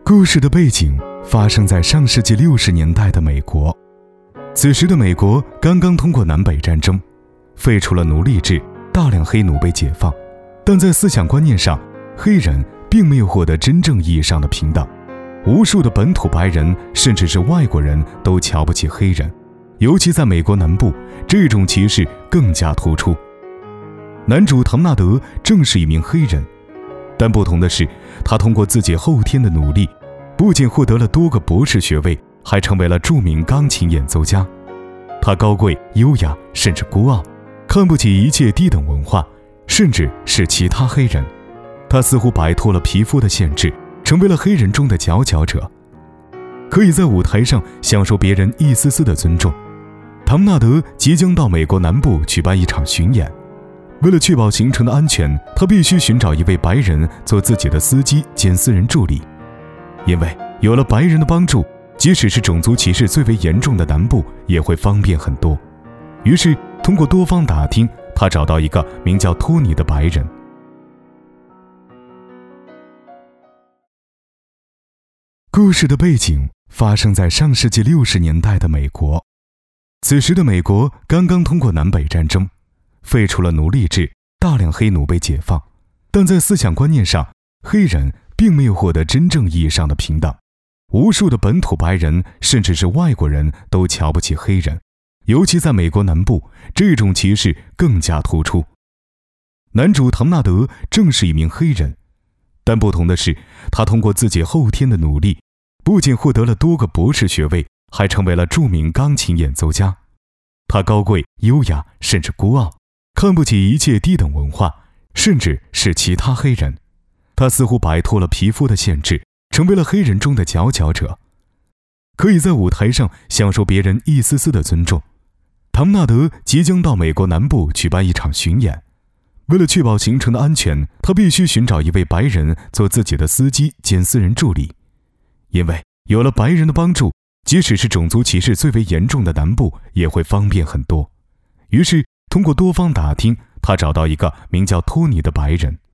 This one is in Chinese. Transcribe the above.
故事的背景发生在上世纪60年代的美国。此时的美国刚刚通过南北战争，废除了奴隶制，大量黑奴被解放，但在思想观念上，黑人并没有获得真正意义上的平等。无数的本土白人甚至是外国人都瞧不起黑人，尤其在美国南部，这种歧视更加突出。男主唐纳德正是一名黑人，但不同的是，他通过自己后天的努力，不仅获得了多个博士学位，还成为了著名钢琴演奏家。他高贵、优雅，甚至孤傲，看不起一切低等文化，甚至是其他黑人。他似乎摆脱了皮肤的限制，成为了黑人中的佼佼者，可以在舞台上享受别人一丝丝的尊重。唐纳德即将到美国南部举办一场巡演，为了确保行程的安全，他必须寻找一位白人做自己的司机兼私人助理。因为有了白人的帮助，即使是种族歧视最为严重的南部也会方便很多。于是通过多方打听，他找到一个名叫托尼的白人。故事的背景发生在上世纪60年代的美国。此时的美国刚刚通过南北战争，废除了奴隶制，大量黑奴被解放，但在思想观念上，黑人并没有获得真正意义上的平等。无数的本土白人甚至是外国人都瞧不起黑人，尤其在美国南部，这种歧视更加突出。男主唐纳德正是一名黑人，但不同的是，他通过自己后天的努力，不仅获得了多个博士学位，还成为了著名钢琴演奏家。他高贵、优雅，甚至孤傲，看不起一切低等文化，甚至是其他黑人。他似乎摆脱了皮肤的限制，成为了黑人中的佼佼者，可以在舞台上享受别人一丝丝的尊重。唐纳德即将到美国南部举办一场巡演，为了确保行程的安全，他必须寻找一位白人做自己的司机兼私人助理。因为有了白人的帮助，即使是种族歧视最为严重的南部也会方便很多。于是通过多方打听，他找到一个名叫托尼的白人。